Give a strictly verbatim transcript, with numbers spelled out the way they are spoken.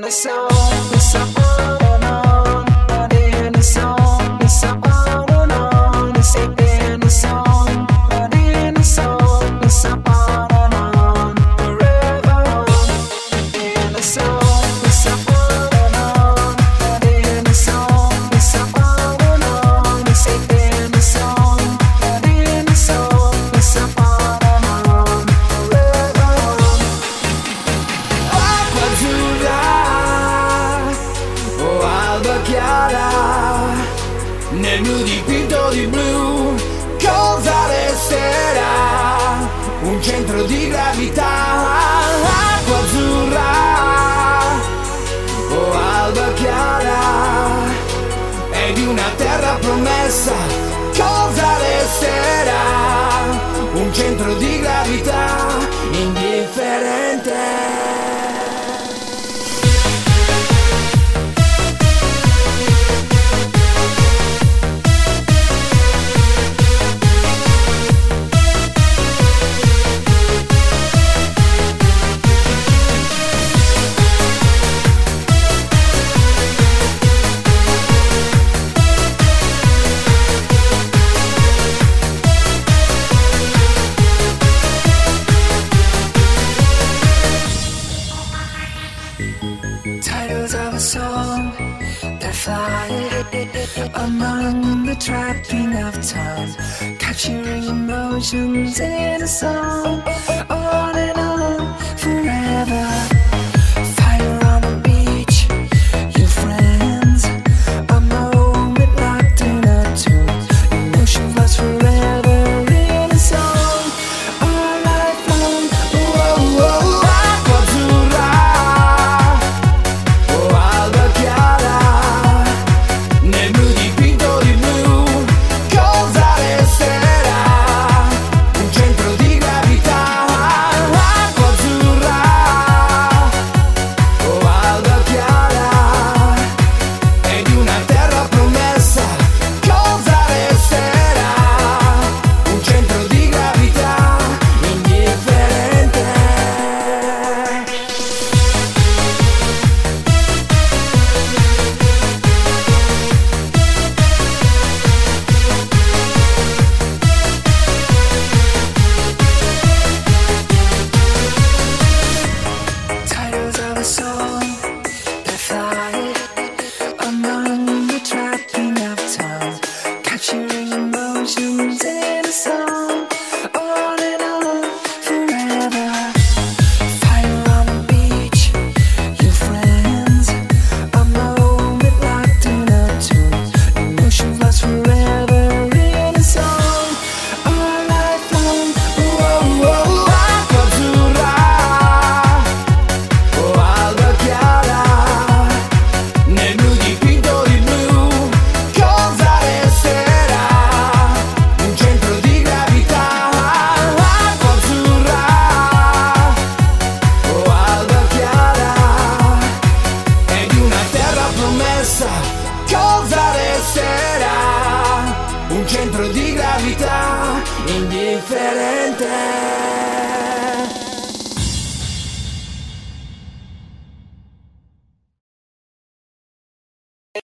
Nel blu dipinto di blu, cosa resterà? Un centro di gravità, acqua azzurra o alba chiara, e di una terra promessa, cosa resterà? Un centro di gravità indifferente. Titles of a song that fly among the trapping of time, capturing emotions in a song, on and on forever. Fire on the beach, your friends, a moment locked in a tune, emotions lost forever in a song, all night long. Whoa, whoa. A song that fly among the trapping of time, capturing emotions in a song, on and on forever. Fire on the beach, your friends, a moment locked in a tune, emotions lost forever in a song, all night long. Whoa, whoa. Cosa resterà? Un centro di gravità indifferente.